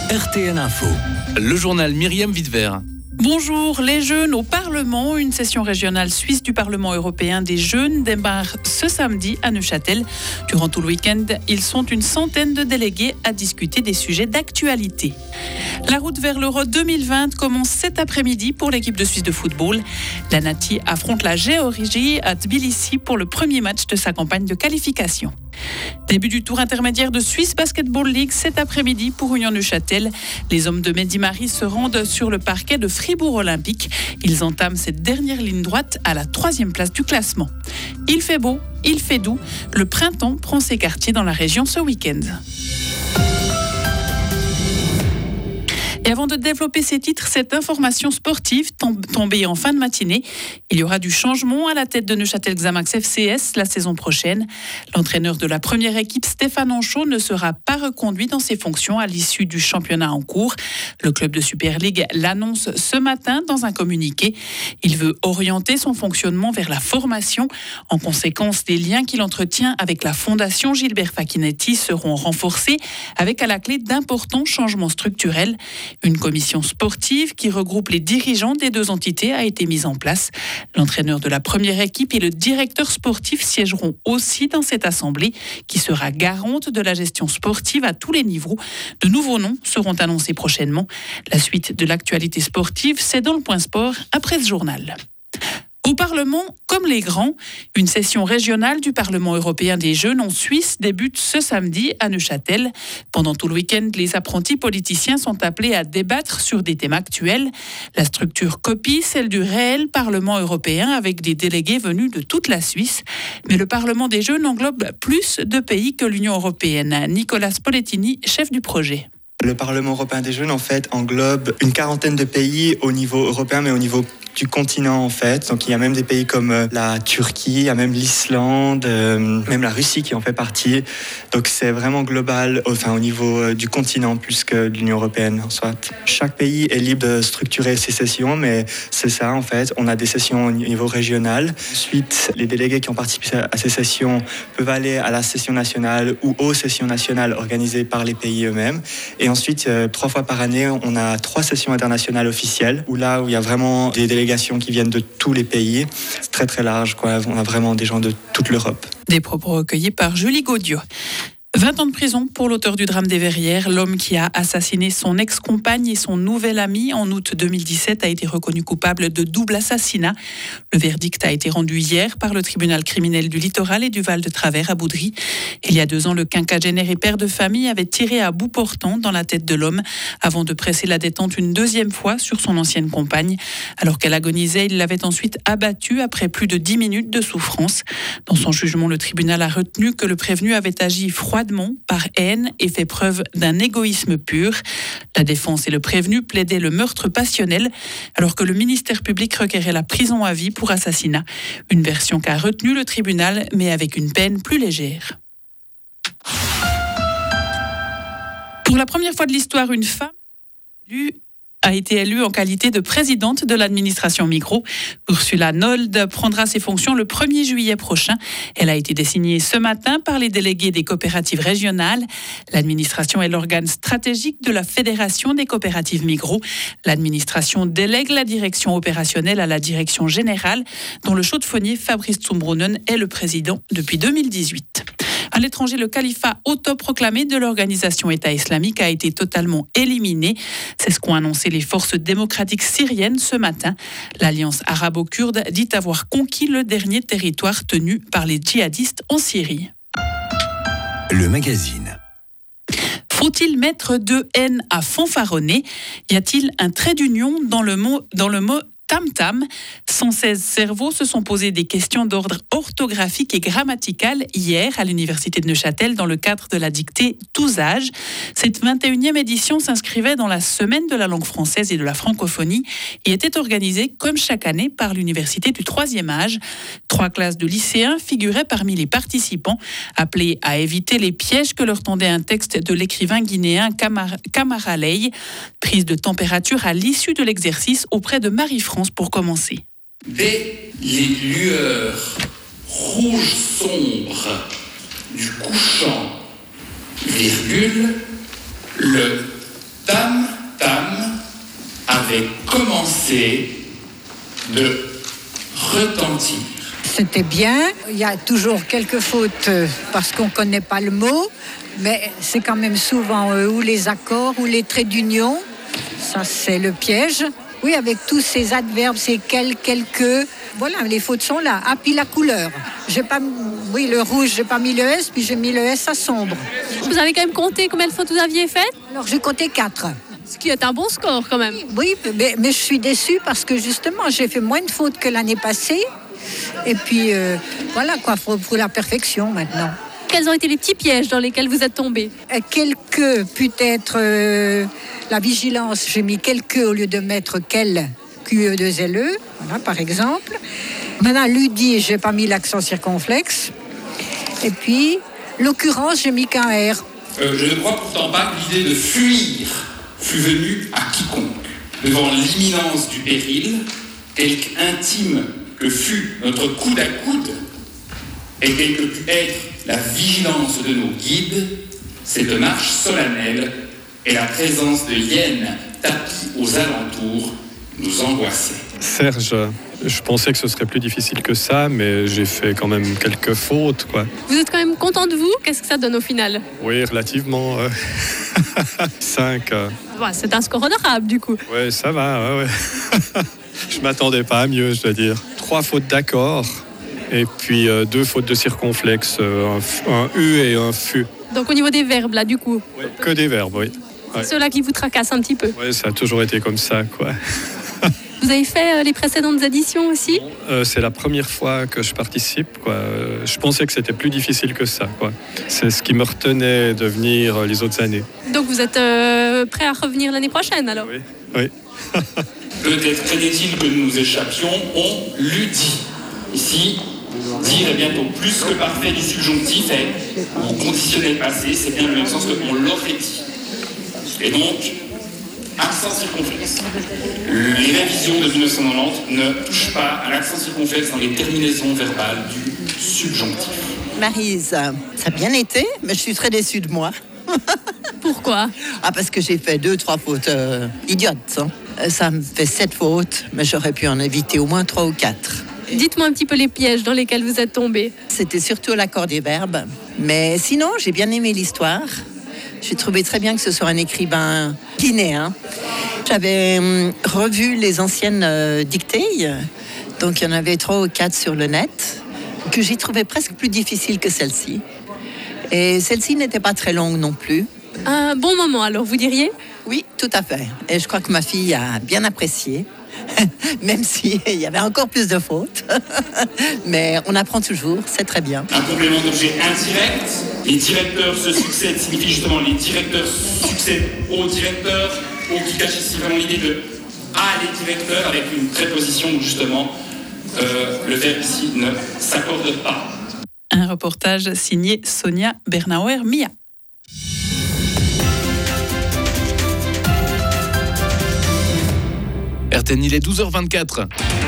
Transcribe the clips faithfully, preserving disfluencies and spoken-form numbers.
R T L Info. Le journal Myriam Wittevert. Bonjour, les jeunes au Parlement. Une session régionale suisse du Parlement européen des jeunes démarre ce samedi à Neuchâtel. Durant tout le week-end, ils sont une centaine de délégués à discuter des sujets d'actualité. La route vers l'Euro deux mille vingt commence cet après-midi pour l'équipe de Suisse de football. La Nati affronte la Géorgie à Tbilissi pour le premier match de sa campagne de qualification. Début du tour intermédiaire de Swiss Basketball League cet après-midi pour Union-Neuchâtel. Les hommes de Mehdi Mari se rendent sur le parquet de Fribourg Olympique. Ils entament cette dernière ligne droite à la troisième place du classement. Il fait beau, il fait doux. Le printemps prend ses quartiers dans la région ce week-end. Et avant de développer ces titres, cette information sportive tombée en fin de matinée. Il y aura du changement à la tête de Neuchâtel Xamax F C S la saison prochaine. L'entraîneur de la première équipe, Stéphane Anchaud, ne sera pas reconduit dans ses fonctions à l'issue du championnat en cours. Le club de Super League l'annonce ce matin dans un communiqué. Il veut orienter son fonctionnement vers la formation. En conséquence, les liens qu'il entretient avec la fondation Gilbert Facchinetti seront renforcés avec à la clé d'importants changements structurels. Une commission sportive qui regroupe les dirigeants des deux entités a été mise en place. L'entraîneur de la première équipe et le directeur sportif siégeront aussi dans cette assemblée qui sera garante de la gestion sportive à tous les niveaux. De nouveaux noms seront annoncés prochainement. La suite de l'actualité sportive, c'est dans le Point Sport après ce journal. Au Parlement, comme les grands, une session régionale du Parlement européen des jeunes en Suisse débute ce samedi à Neuchâtel. Pendant tout le week-end, les apprentis politiciens sont appelés à débattre sur des thèmes actuels. La structure copie celle du réel Parlement européen avec des délégués venus de toute la Suisse. Mais le Parlement des jeunes englobe plus de pays que l'Union européenne. Nicolas Spolettini, chef du projet. Le Parlement européen des jeunes, en fait, englobe une quarantaine de pays au niveau européen, mais au niveau du continent, en fait. Donc, il y a même des pays comme la Turquie, il y a même l'Islande, euh, même la Russie qui en fait partie. Donc, c'est vraiment global, enfin, au niveau du continent plus que de l'Union européenne, en soit. Chaque pays est libre de structurer ses sessions, mais c'est ça, en fait. On a des sessions au niveau régional. Ensuite, les délégués qui ont participé à ces sessions peuvent aller à la session nationale ou aux sessions nationales organisées par les pays eux-mêmes. Et ensuite, euh, trois fois par année, on a trois sessions internationales officielles, où là où il y a vraiment des délégations qui viennent de tous les pays. C'est très très large, quoi. On a vraiment des gens de toute l'Europe. Des propos recueillis par Julie Gaudieu. vingt ans de prison pour l'auteur du drame des Verrières. L'homme qui a assassiné son ex-compagne et son nouvel ami en août deux mille dix-sept a été reconnu coupable de double assassinat. Le verdict a été rendu hier par le tribunal criminel du Littoral et du Val de Travers à Boudry. Il y a deux ans, le quinquagénaire et père de famille avait tiré à bout portant dans la tête de l'homme avant de presser la détente une deuxième fois sur son ancienne compagne. Alors qu'elle agonisait, il l'avait ensuite abattue après plus de dix minutes de souffrance. Dans son jugement, le tribunal a retenu que le prévenu avait agi froidement par haine et fait preuve d'un égoïsme pur. La défense et le prévenu plaidaient le meurtre passionnel, alors que le ministère public requérait la prison à vie pour assassinat. Une version qu'a retenue le tribunal, mais avec une peine plus légère. Pour la première fois de l'histoire, une femme a été élue en qualité de présidente de l'administration Migros. Ursula Nold prendra ses fonctions le premier juillet prochain. Elle a été désignée ce matin par les délégués des coopératives régionales. L'administration est l'organe stratégique de la Fédération des coopératives Migros. L'administration délègue la direction opérationnelle à la direction générale, dont le chaudefonnier Fabrice Zumbrunnen est le président depuis deux mille dix-huit. À l'étranger, le califat autoproclamé de l'organisation État islamique a été totalement éliminé. C'est ce qu'ont annoncé les forces démocratiques syriennes ce matin. L'Alliance arabo-kurde dit avoir conquis le dernier territoire tenu par les djihadistes en Syrie. Le magazine. Faut-il mettre deux N à fanfaronner ? Y a-t-il un trait d'union dans le mot, dans le mot tam-tam ? cent seize cerveaux se sont posés des questions d'ordre orthographique et grammatical hier à l'université de Neuchâtel dans le cadre de la dictée Tous âges. Cette vingt et unième édition s'inscrivait dans la semaine de la langue française et de la francophonie et était organisée comme chaque année par l'université du troisième âge. Trois classes de lycéens figuraient parmi les participants, appelés à éviter les pièges que leur tendait un texte de l'écrivain guinéen Kamara, Kamara Ley. Prise de température à l'issue de l'exercice auprès de Marie-France pour commencer. Dès les lueurs rouges sombres du couchant, virgule, le tam commencer de retentir. C'était bien. Il y a toujours quelques fautes parce qu'on ne connaît pas le mot, mais c'est quand même souvent euh, ou les accords ou les traits d'union. Ça, c'est le piège. Oui, avec tous ces adverbes, ces quel, quelques... Voilà, les fautes sont là. Ah, puis la couleur. J'ai pas, oui, le rouge, j'ai pas mis le S, puis j'ai mis le S à sombre. Vous avez quand même compté combien de fautes vous aviez faites? Alors, j'ai compté quatre. Ce qui est un bon score quand même. Oui, mais, mais je suis déçue parce que justement, j'ai fait moins de fautes que l'année passée. Et puis, euh, voilà quoi, il faut, faut la perfection maintenant. Quels ont été les petits pièges dans lesquels vous êtes tombés? Quelques, peut-être, euh, la vigilance, j'ai mis quelques au lieu de mettre quel, Q E deux L E, voilà, par exemple. Maintenant, ludie, j'ai pas mis l'accent circonflexe. Et puis, l'occurrence, j'ai mis qu'un R. Euh, je ne crois pourtant pas que l'idée de fuir fût venue à quiconque. Devant l'imminence du péril, quelque intime que fut notre coude à coude, et quelle que pût être la vigilance de nos guides, cette marche solennelle et la présence de hyènes tapis aux alentours nous angoissaient. Serge, je pensais que ce serait plus difficile que ça, mais j'ai fait quand même quelques fautes, quoi. Vous êtes quand même content de vous? Qu'est-ce que ça donne au final? Oui, relativement. Euh... cinq. Euh... Ouais, c'est un score honorable, du coup. Oui, ça va, ouais, ouais. Je m'attendais pas à mieux, je dois dire. Trois fautes d'accord, et puis euh, deux fautes de circonflexe, euh, un, un U et un FU. Donc au niveau des verbes, là, du coup? Oui, que des verbes, oui. Ouais. Ceux-là qui vous tracassent un petit peu? Oui, ça a toujours été comme ça, quoi. Vous avez fait euh, les précédentes éditions aussi? euh, C'est la première fois que je participe, quoi. Euh, je pensais que c'était plus difficile que ça, quoi. C'est ce qui me retenait de venir les autres années. Donc vous êtes euh, prêt à revenir l'année prochaine, alors? Oui, oui. Peut-être craignait-il que nous nous échappions, on l'eût dit. Ici, dire est bientôt plus que parfait du subjonctif et au conditionnel passé, c'est bien le même sens que on l'aurait dit. Et donc, accent circonflexe. Les révisions de mille neuf cent quatre-vingt-dix ne touchent pas à l'accent circonflexe dans les terminaisons verbales du subjonctif. Maryse, ça a bien été, mais je suis très déçue de moi. Pourquoi? Ah, parce que j'ai fait deux, trois fautes euh, idiotes. Hein. Ça me fait sept fautes, mais j'aurais pu en éviter au moins trois ou quatre. Dites-moi un petit peu les pièges dans lesquels vous êtes tombés. C'était surtout l'accord des verbes. Mais sinon, j'ai bien aimé l'histoire. J'ai trouvé très bien que ce soit un écrivain guinéen. J'avais hum, revu les anciennes euh, dictées. Donc, il y en avait trois ou quatre sur le net, que j'ai trouvé presque plus difficiles que celle-ci. Et celle-ci n'était pas très longue non plus. Un bon moment, alors, vous diriez? Oui, tout à fait. Et je crois que ma fille a bien apprécié, même s'il y avait encore plus de fautes. Mais on apprend toujours, c'est très bien. Un complément d'objet indirect. Les directeurs se succèdent signifie justement les directeurs succèdent aux directeurs, au qui cache ici vraiment l'idée de à les directeurs avec une préposition où justement euh, le verbe ici ne s'accorde pas. Un reportage signé Sonia Bernauer-Mia. R T N, il est douze heures vingt-quatre.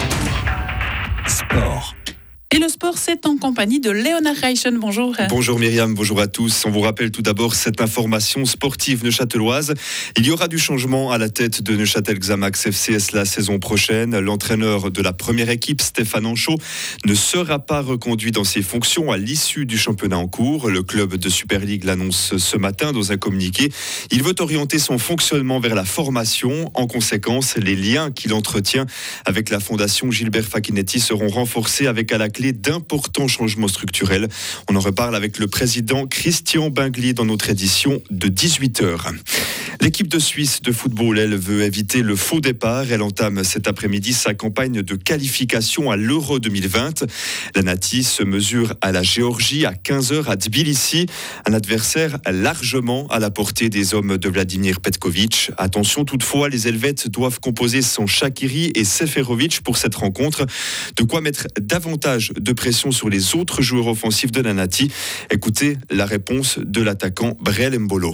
Sport. Et le sport, c'est en compagnie de Léonard Reichen. Bonjour. Bonjour Myriam, bonjour à tous. On vous rappelle tout d'abord cette information sportive neuchâteloise. Il y aura du changement à la tête de Neuchâtel Xamax F C S la saison prochaine. L'entraîneur de la première équipe, Stéphane Anchaud, ne sera pas reconduit dans ses fonctions à l'issue du championnat en cours. Le club de Super League l'annonce ce matin dans un communiqué. Il veut orienter son fonctionnement vers la formation. En conséquence, les liens qu'il entretient avec la fondation Gilbert Facchinetti seront renforcés avec à la clé d'importants changements structurels. On en reparle avec le président Christian Binglier dans notre édition de dix-huit heures. L'équipe de Suisse de football, elle, veut éviter le faux départ. Elle entame cet après-midi sa campagne de qualification à l'Euro deux mille vingt. La Nati se mesure à la Géorgie à quinze heures à Tbilissi. Un adversaire largement à la portée des hommes de Vladimir Petkovic. Attention toutefois, les Helvètes doivent composer sans Shaqiri et Seferovic pour cette rencontre. De quoi mettre davantage de pression sur les autres joueurs offensifs de la Nati. Écoutez la réponse de l'attaquant Breel Mbolo.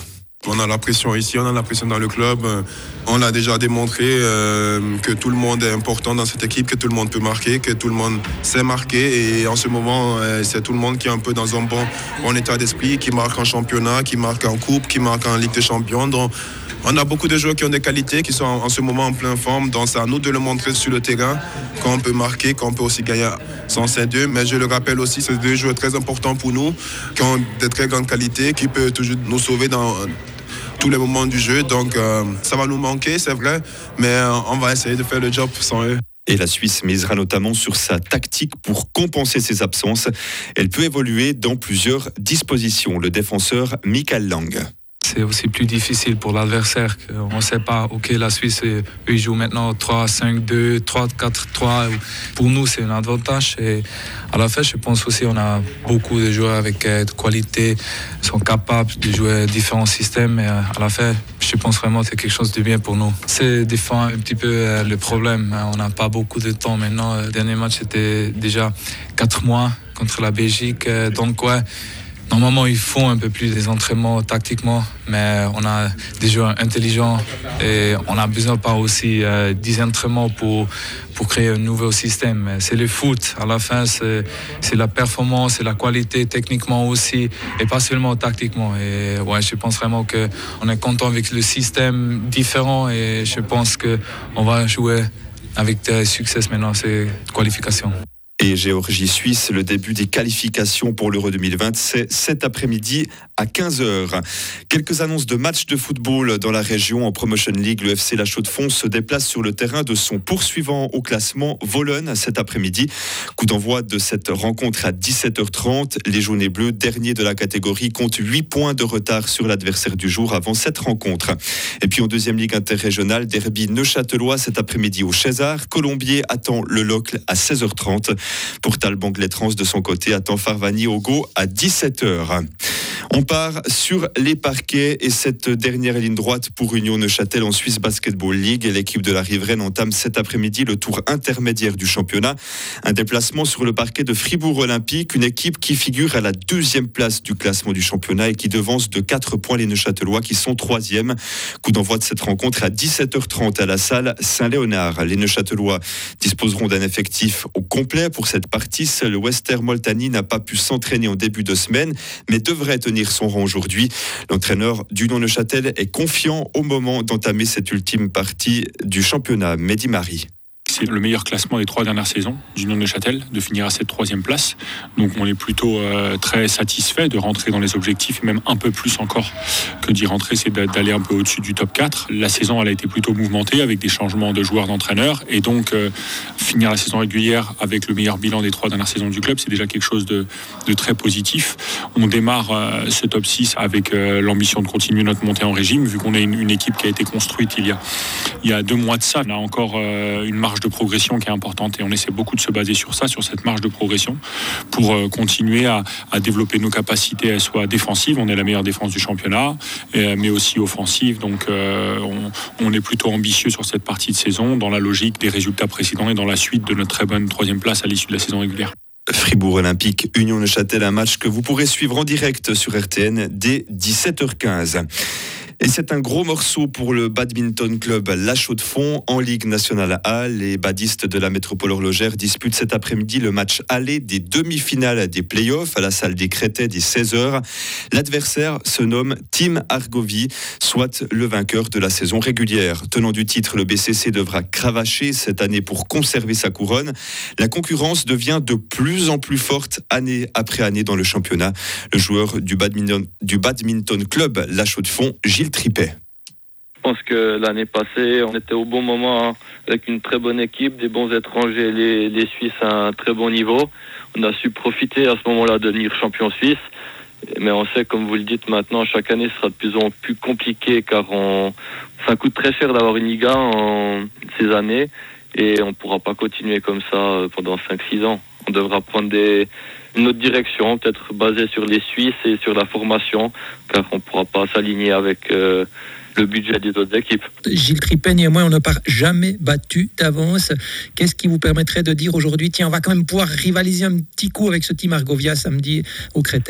On a la pression ici, on a la pression dans le club. On a déjà démontré euh, que tout le monde est important dans cette équipe, que tout le monde peut marquer, que tout le monde sait marquer. Et en ce moment, euh, c'est tout le monde qui est un peu dans un bon, bon état d'esprit, qui marque en championnat, qui marque en coupe, qui marque en Ligue des Champions. Donc, on a beaucoup de joueurs qui ont des qualités, qui sont en, en ce moment en pleine forme. Donc, c'est à nous de le montrer sur le terrain, qu'on peut marquer, qu'on peut aussi gagner sans ces deux. Mais je le rappelle aussi, c'est deux joueurs très importants pour nous, qui ont de très grandes qualités, qui peuvent toujours nous sauver dans tous les moments du jeu. Donc, euh, ça va nous manquer, c'est vrai, mais euh, on va essayer de faire le job sans eux. Et la Suisse misera notamment sur sa tactique pour compenser ses absences. Elle peut évoluer dans plusieurs dispositions. Le défenseur Michael Lang. C'est aussi plus difficile pour l'adversaire. On ne sait pas, ok, la Suisse, eux, ils jouent maintenant trois cinq deux, trois quatre trois. Pour nous, c'est un avantage. Et à la fin, je pense aussi qu'on a beaucoup de joueurs avec de qualité, sont capables de jouer différents systèmes. Et à la fin, je pense vraiment que c'est quelque chose de bien pour nous. C'est des fois un petit peu le problème. On n'a pas beaucoup de temps maintenant. Le dernier match, c'était déjà quatre mois contre la Belgique. Donc, ouais. Normalement, ils font un peu plus des entraînements tactiquement, mais on a des joueurs intelligents et on a besoin pas aussi euh, des entraînements pour, pour créer un nouveau système. C'est le foot, à la fin, c'est, c'est la performance, c'est la qualité techniquement aussi, et pas seulement tactiquement. Et ouais, je pense vraiment qu'on est content avec le système différent et je pense qu'on va jouer avec des succès maintenant, ces qualifications. Et Géorgie-Suisse, le début des qualifications pour l'Euro deux mille vingt, c'est cet après-midi à quinze heures. Quelques annonces de matchs de football dans la région. En Promotion League, le F C La Chaux-de-Fonds se déplace sur le terrain de son poursuivant au classement, Vologne, cet après-midi. Coup d'envoi de cette rencontre à dix-sept heures trente. Les jaunes et bleus, derniers de la catégorie, comptent huit points de retard sur l'adversaire du jour avant cette rencontre. Et puis en deuxième ligue interrégionale, derby neuchâtelois cet après-midi au César. Colombier attend le Locle à seize heures trente. Pour Talbot-Lettrance, de son côté, attend Farvani au Go à dix-sept heures. On part sur les parquets et cette dernière ligne droite pour Union Neuchâtel en Swiss Basketball League. Et l'équipe de la riveraine entame cet après-midi le tour intermédiaire du championnat. Un déplacement sur le parquet de Fribourg Olympique, une équipe qui figure à la deuxième place du classement du championnat et qui devance de quatre points les Neuchâtelois qui sont troisième. Coup d'envoi de cette rencontre à dix-sept heures trente à la salle Saint-Léonard. Les Neuchâtelois disposeront d'un effectif au complet pour cette partie. Seul Wester Moltani n'a pas pu s'entraîner en début de semaine, mais devrait tenir son rang aujourd'hui. L'entraîneur d'Union Neuchâtel est confiant au moment d'entamer cette ultime partie du championnat. Mehdi Marie. C'est le meilleur classement des trois dernières saisons d'Union Neuchâtel, de finir à cette troisième place. Donc on est plutôt euh, très satisfait de rentrer dans les objectifs, même un peu plus encore que d'y rentrer, c'est d'aller un peu au-dessus du top quatre. La saison, elle a été plutôt mouvementée avec des changements de joueurs, d'entraîneurs. Et donc euh, finir la saison régulière avec le meilleur bilan des trois dernières saisons du club, c'est déjà quelque chose de, de très positif. On démarre euh, ce top six avec euh, l'ambition de continuer notre montée en régime, vu qu'on est une, une équipe qui a été construite il y a, il y a deux mois de ça. On a encore euh, une marge de progression qui est importante et on essaie beaucoup de se baser sur ça, sur cette marge de progression pour euh, continuer à, à développer nos capacités, soit défensives, on est la meilleure défense du championnat, et, mais aussi offensive, donc euh, on, on est plutôt ambitieux sur cette partie de saison dans la logique des résultats précédents et dans la suite de notre très bonne troisième place à l'issue de la saison régulière. Fribourg Olympique, Union Neuchâtel, un match que vous pourrez suivre en direct sur R T N dès dix-sept heures quinze. Et c'est un gros morceau pour le badminton club La Chaux-de-Fonds en Ligue nationale A. Les badistes de la métropole horlogère disputent cet après-midi le match aller des demi-finales des playoffs à la salle des Crétais dès seize heures. L'adversaire se nomme Team Argovie, soit le vainqueur de la saison régulière. Tenant du titre, le B C C devra cravacher cette année pour conserver sa couronne. La concurrence devient de plus en plus forte année après année dans le championnat. Le joueur du badminton, du badminton club La Chaux-de-Fonds, Gilles Tripet. Je pense que l'année passée, on était au bon moment hein, avec une très bonne équipe, des bons étrangers, les, les Suisses à un très bon niveau. On a su profiter à ce moment-là de devenir champion suisse. Mais on sait, comme vous le dites maintenant, chaque année sera de plus en plus compliqué car on, ça coûte très cher d'avoir une Liga en ces années et on ne pourra pas continuer comme ça pendant cinq six ans. On devra prendre des, une autre direction, peut-être basée sur les Suisses et sur la formation, car on ne pourra pas s'aligner avec euh, le budget des autres équipes. Gilles Tripet et moi, on n'a jamais battu d'avance. Qu'est-ce qui vous permettrait de dire aujourd'hui, tiens, on va quand même pouvoir rivaliser un petit coup avec ce team Argovia samedi au Créteil ? Je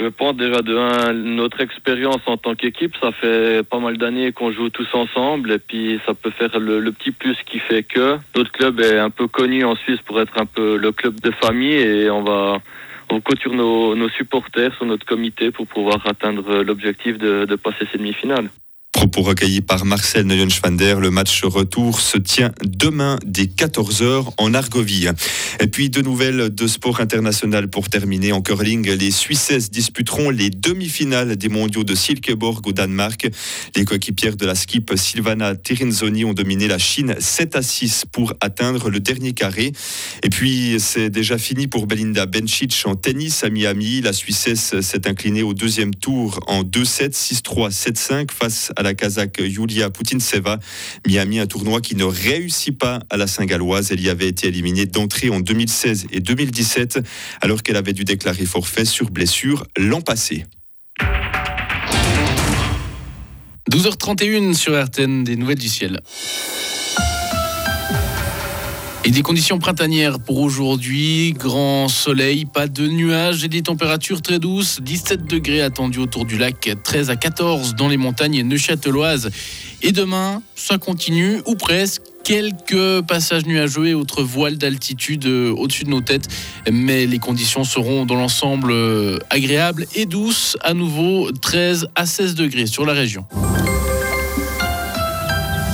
Je pense déjà de un, notre expérience en tant qu'équipe, ça fait pas mal d'années qu'on joue tous ensemble et puis ça peut faire le, le petit plus qui fait que notre club est un peu connu en Suisse pour être un peu le club de famille et on va on compte sur nos, nos supporters, sur notre comité pour pouvoir atteindre l'objectif de, de passer ces demi-finales. Propos recueillis par Marcel Neuenschwander. Le match retour se tient demain dès quatorze heures en Argovie. Et puis deux nouvelles de sport international pour terminer. En curling, les Suissesses disputeront les demi-finales des mondiaux de Silkeborg au Danemark. Les coéquipières de la skip Silvana Tirinzoni ont dominé la Chine sept à six pour atteindre le dernier carré. Et puis c'est déjà fini pour Belinda Bencic en tennis à Miami. La Suissesse s'est inclinée au deuxième tour en deux sept, six trois, sept cinq face à la Kazakh Yulia Putintseva. Miami, un tournoi qui ne réussit pas à la Saint-Galloise. Elle y avait été éliminée d'entrée en deux mille seize et deux mille dix-sept, alors qu'elle avait dû déclarer forfait sur blessure l'an passé. douze heures trente et une sur R T N, des nouvelles du ciel. Et des conditions printanières pour aujourd'hui, grand soleil, pas de nuages et des températures très douces, dix-sept degrés attendus autour du lac, treize à quatorze dans les montagnes neuchâteloises. Et demain, ça continue, ou presque, quelques passages nuageux et autres voiles d'altitude au-dessus de nos têtes, mais les conditions seront dans l'ensemble agréables et douces, à nouveau treize à seize degrés sur la région.